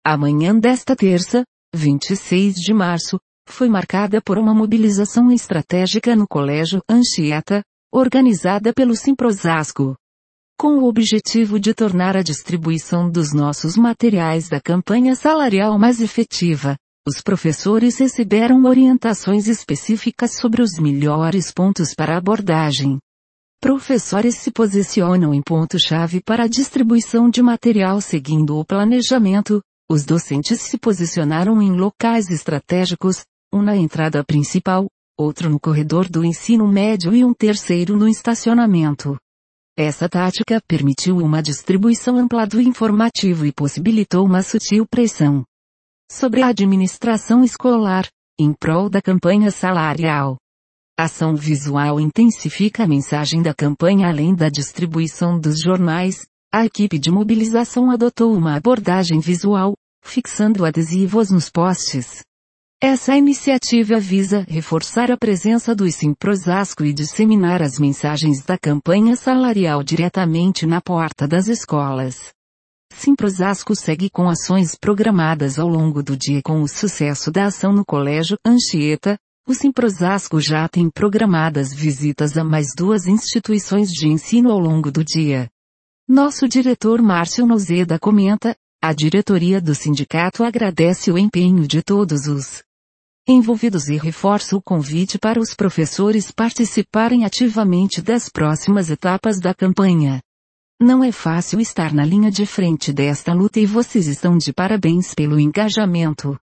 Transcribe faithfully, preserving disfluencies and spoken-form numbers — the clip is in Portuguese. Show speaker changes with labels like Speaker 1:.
Speaker 1: A manhã desta terça, vinte e seis de março, foi marcada por uma mobilização estratégica no Colégio Anchieta, organizada pelo Simprosasco. Com o objetivo de tornar a distribuição dos nossos materiais da campanha salarial mais efetiva, os professores receberam orientações específicas sobre os melhores pontos para abordagem. Professores se posicionam em ponto-chave para a distribuição de material seguindo o planejamento. Os docentes se posicionaram em locais estratégicos, um na entrada principal, outro no corredor do ensino médio e um terceiro no estacionamento. Essa tática permitiu uma distribuição ampla do informativo e possibilitou uma sutil pressão sobre a administração escolar, em prol da campanha salarial. A ação visual intensifica a mensagem da campanha além da distribuição dos jornais. A equipe de mobilização adotou uma abordagem visual, fixando adesivos nos postes. Essa iniciativa visa reforçar a presença do Simprosasco e disseminar as mensagens da campanha salarial diretamente na porta das escolas. Simprosasco segue com ações programadas ao longo do dia. Com o sucesso da ação no Colégio Anchieta, o Simprosasco já tem programadas visitas a mais duas instituições de ensino ao longo do dia. Nosso diretor Márcio Nozeda comenta: a diretoria do sindicato agradece o empenho de todos os envolvidos e reforça o convite para os professores participarem ativamente das próximas etapas da campanha. Não é fácil estar na linha de frente desta luta e vocês estão de parabéns pelo engajamento.